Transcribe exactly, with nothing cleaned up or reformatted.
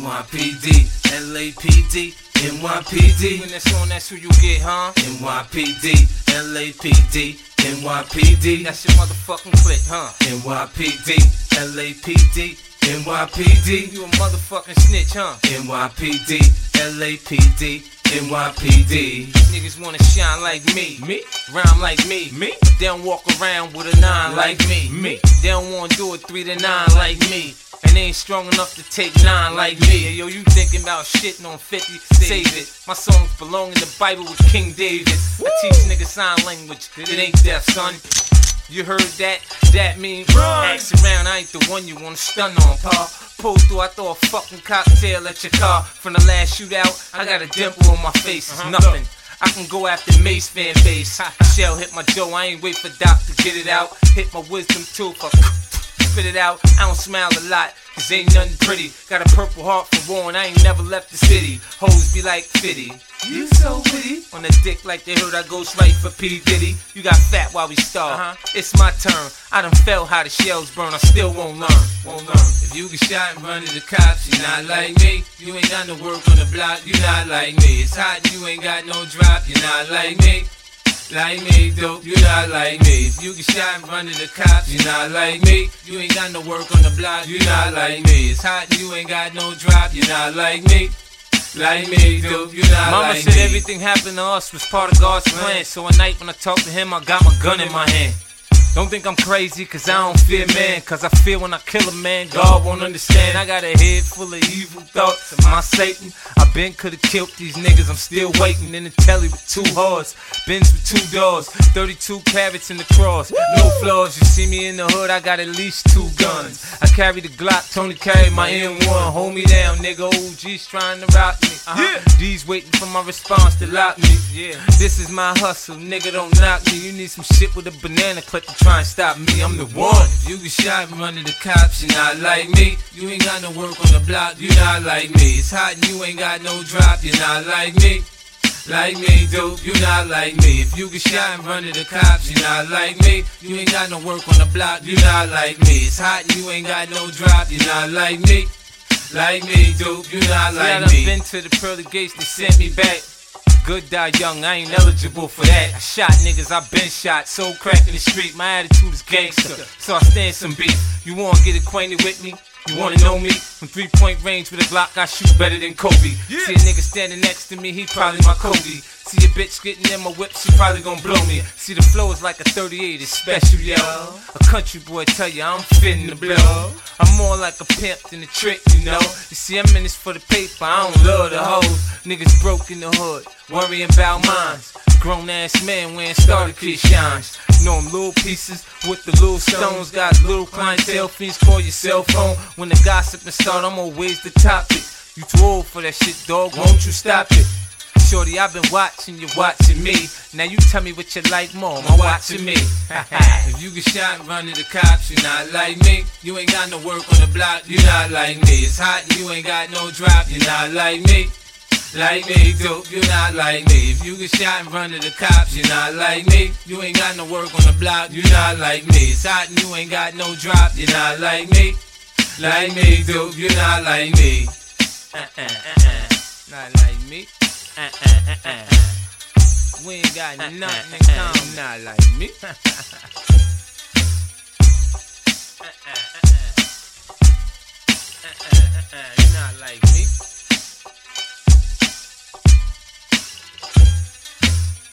Y P D, L A P D, N Y P D. When that's on, that's who you get, huh? N Y P D, L A P D, N Y P D. That's your motherfucking clique, huh? N Y P D, L A P D, N Y P D. You a motherfucking snitch, huh? N Y P D, L A P D, N Y P D. Niggas wanna shine like me, Me? rhyme like me, Me? They don't walk around with a nine like me, Me? They don't wanna do it three to nine like me, and they ain't strong enough to take nine like me. Hey, yo, you thinking about shitting on fifty? Save it. My songs belong in the Bible with King David. I teach niggas sign language. It ain't deaf, son. You heard that? That mean Run. ask around. I ain't the one you wanna stun on, pa. Pull through, I throw a fucking cocktail at your car. From the last shootout, I got a dimple on my face. It's nothing. I can go after Mace fan base. Shell hit my jaw, I ain't wait for Doc to get it out. Hit my wisdom tooth, spit it out. I don't smile a lot, cause ain't nothing pretty. Got a purple heart for war and I ain't never left the city. Hoes be like fifty. You so witty. On the dick like they heard I go straight for P. Diddy. You got fat while we starve. Uh-huh. It's my turn. I done felt how the shells burn. I still won't learn. Won't learn. If you get shot and run to the cops, you're not like me. You ain't got no work on the block, you're not like me. It's hot and you ain't got no drop, you're not like me. Like me, dope, you're not like me. If you get shot and run to the cops, you're not like me. You ain't got no work on the block, you're not like me. It's hot and you ain't got no drop, you're not like me. Like me, dope, you're not Mama like said me. everything happened to us was part of God's plan. So at night when I talk to him, I got my gun in my hand. Don't think I'm crazy, cause I don't fear man. Cause I fear when I kill a man, God won't understand. I got a head full of evil thoughts. Am I Satan? I been could've killed these niggas, I'm still waiting. In the telly with two hearts, Benz with two doors, thirty-two carats in the cross, no flaws. You see me in the hood, I got at least two guns. I carry the Glock, Tony carry my M one. Hold me down, nigga, O G's trying to rock me. Uh-huh. Yeah. D's waiting for my response to lock me. Yeah. This is my hustle, nigga, don't knock me. You need some shit with a banana clip to try and stop me, I'm the one. If you get shot and run to the cops, you're not like me. You ain't got no work on the block, you're not like me. It's hot and you ain't got no drop, you're not like me. Like me, dope, you're not like me. If you get shot and run to the cops, you're not like me. You ain't got no work on the block, you're not like me. It's hot and you ain't got no drop, you're not like me. Like me, dope, you're not See, I like done me. been to the pearly gates, they sent me back. Good die young, I ain't eligible for that. I shot niggas, I been shot, so crack in the street. My attitude is gangster, so I stand some beef. You wanna get acquainted with me? You wanna know me? From three point range with a Glock, I shoot better than Kobe. Yeah. See a nigga standing next to me, he probably my Kobe. See a bitch getting in my whip, she probably gon' blow me. See the flow is like a thirty-eight, it's special, yo. A country boy tell you I'm fitting the blow. I'm more like a pimp than a trick, you know. You see, I'm in this for the paper, I don't love the hoes. Niggas broke in the hood, worrying about mines. Grown ass man wearing starter kit shines. Know them little pieces with the little stones. Got little clientele, fiends call your cell phone. When the gossiping start, I'm always the topic. You too old for that shit, dog, won't you stop it? Shorty, I've been watching you, watching me. Now you tell me what you like more, am I watching me? If you get shot and run to the cops, you're not like me. You ain't got no work on the block, you're not like me. It's hot and you ain't got no drop, you're not like me. Like me, dope, you're not like me. If you get shot and run to the cops, you're not like me. You ain't got no work on the block, you're not like me. It's hot and you ain't got no drop, you're not like me. Like me, dope, you're not like me. Uh, uh, uh, uh. Not like me. Uh, uh, uh, uh. We ain't got nothing in common. Not like me. uh, uh, uh, uh. Uh, uh, uh, uh.